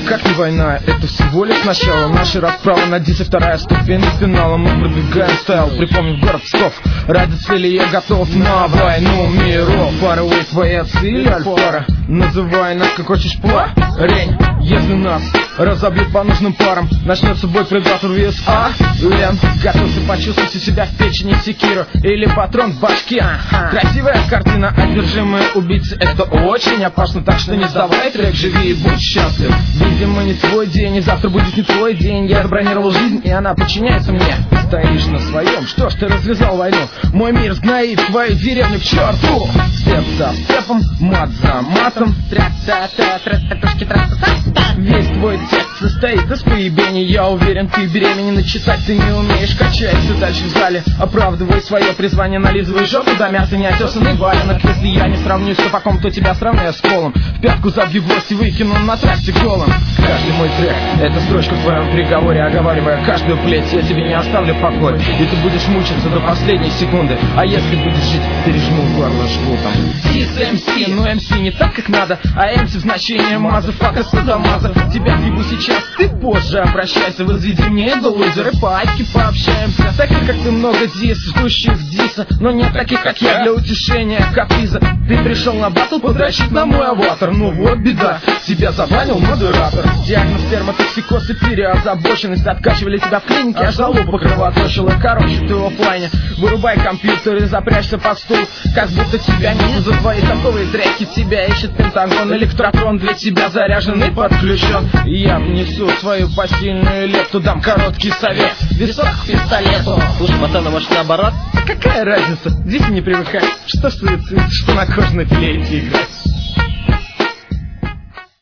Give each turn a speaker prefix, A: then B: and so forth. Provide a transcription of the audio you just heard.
A: никак не война, это всего лишь начало. Наши расправы на дисе, вторая ступень финала. Мы продвигаем стайл, припомнив город Псков. Ради цели я готов на войну миров. Фаровые твои цели, альфара. Называй нас как хочешь парень. Если нас разобьют по нужным парам, начнется бой предатор vs. Лен. Готовься почувствовать у себя в печени секиру или патрон в башке. Красивая картина, одержимые убийцы. Это очень опасно, так что не сдавай трек, живи и будь счастлив. Видимо, не твой день, и завтра будет не твой день. Я забронировал жизнь, и она подчиняется мне. Стоишь на своем, что ж ты развязал войну? Мой мир сгноит твою деревню к черту. Степ за степом, мат за матом. Весь твой текст состоит из поебений. Я уверен, ты беременен, и читать ты не умеешь. Качайся дальше в зале, оправдывай свое призвание. Нализывай жопу до мяса неотесанный валенок. Если я не сравнюсь с топаком, то тебя сравняю с полом. В пятку забью гвоздь и выкину на трассе голым. Каждый мой трек — это строчка в твоем приговоре. Оговаривая каждую плеть, я тебе не оставлю покой. И ты будешь мучиться до последней секунды. А если будешь жить, пережму горло жгутом. Дис МС, но МС не так, как надо. А МС в значении мазафака садомаза. Тебя съебу сейчас, ты позже обращайся. Возведи мне до лузера, по айке пообщаемся. Таких, как ты, много дис, ждущих диса. Но нет таких, как я, для утешения каприза. Ты пришел на батл подращить на мой аватар. Ну вот беда, тебя забанил модератор. Диагноз термотоксикоз и переозабоченность. Откачивали тебя в клинике, аж залупа кровоточила. Короче, ты в оффлайне, вырубай компьютер и запрячься под стул. Как будто тебя не за твои топовые треки. Тебя ищет Пентагон, электротрон для тебя заряжен и подключен. Я внесу свою постельную лепту, дам короткий совет. Висок к пистолету.
B: Слушай, пацаны, может наоборот?
A: Какая разница? Здесь не привыкай. Что суицид, что на кожной флейте играть.